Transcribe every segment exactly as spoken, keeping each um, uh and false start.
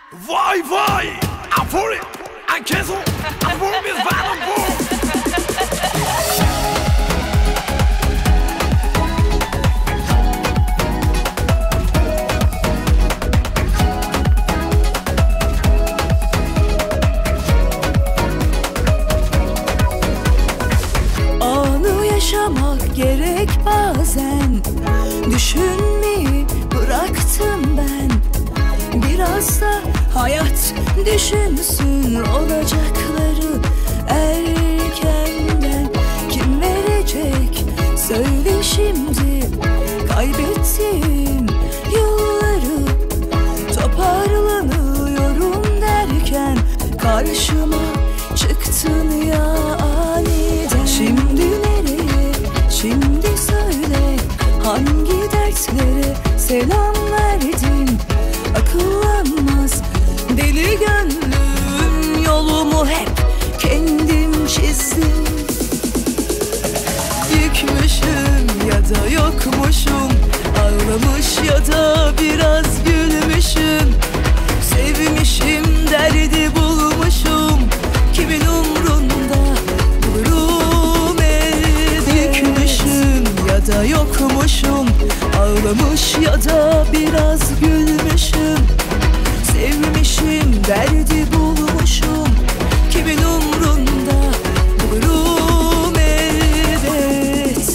Vay vay! I'm for it! I cancel! I'm for this violent war! Anı yaşamak gerek bazen. Düşünmeyi bıraktım ben. Biraz da hayat düşünsün olacakları erkenden. Kim verecek söyle şimdi, kaybettiğim yılları. Toparlanıyorum derken karşıma çıktın ya aniden. Şimdi nereye, şimdi söyle, hangi dertlere selam verdin? Akıllanmaz deli gönlüm, yolumu hep kendim çizdim. Yıkmışım ya da yokmuşum, ağlamış ya da biraz gülmüşüm. Sevmişim, derdi bulmuşum, kimin umrunda bulurum elde. Yıkmışım ya da yokmuşum, ağlamış ya da biraz gülmüşüm. Sevmişim, derdi bulmuşum, kimin umrunda bulurum elbet.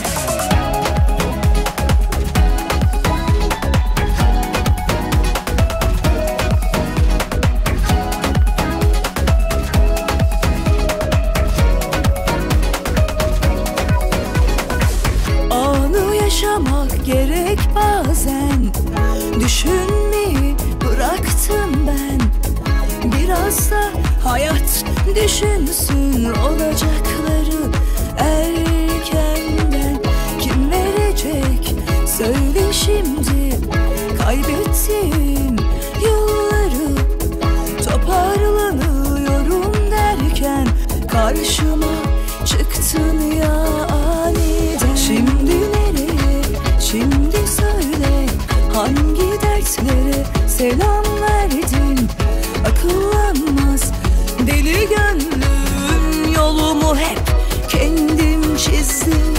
Anı yaşamak gerek bazen. Düşünmeyi bıraktım ben. Biraz da hayat düşünsün olacakları erkenden. Kim verecek söyle şimdi, kaybettiğim yılları. Toparlanıyorum derken karşıma çıktın ya aniden. Şimdi nereye, şimdi söyle, hangi dertlere selam verdin? Akıllanmaz deli gönlüm, yolumu hep kendim çizdim.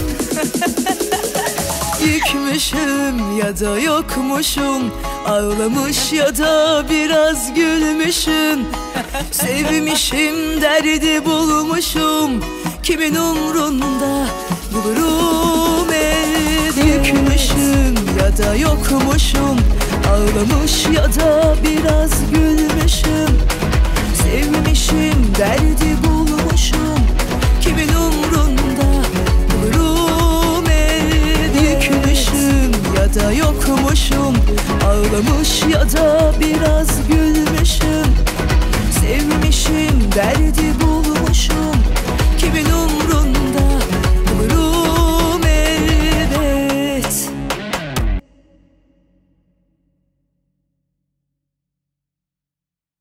Yıkmışım ya da yokmuşum, ağlamış ya da biraz gülmüşüm. Sevmişim, derdi bulmuşum, kimin umrunda bulurum elde. Yıkmışım ya da yokmuşum, ağlamış ya da biraz gülmüşüm. Sevmişim, derdi bulmuşum, kimin umrunda bulurum elde. Yıkmışım ya da yokmuşum, ağlamış ya da biraz gülmüşüm. Sevmişim, derdi bulmuşum,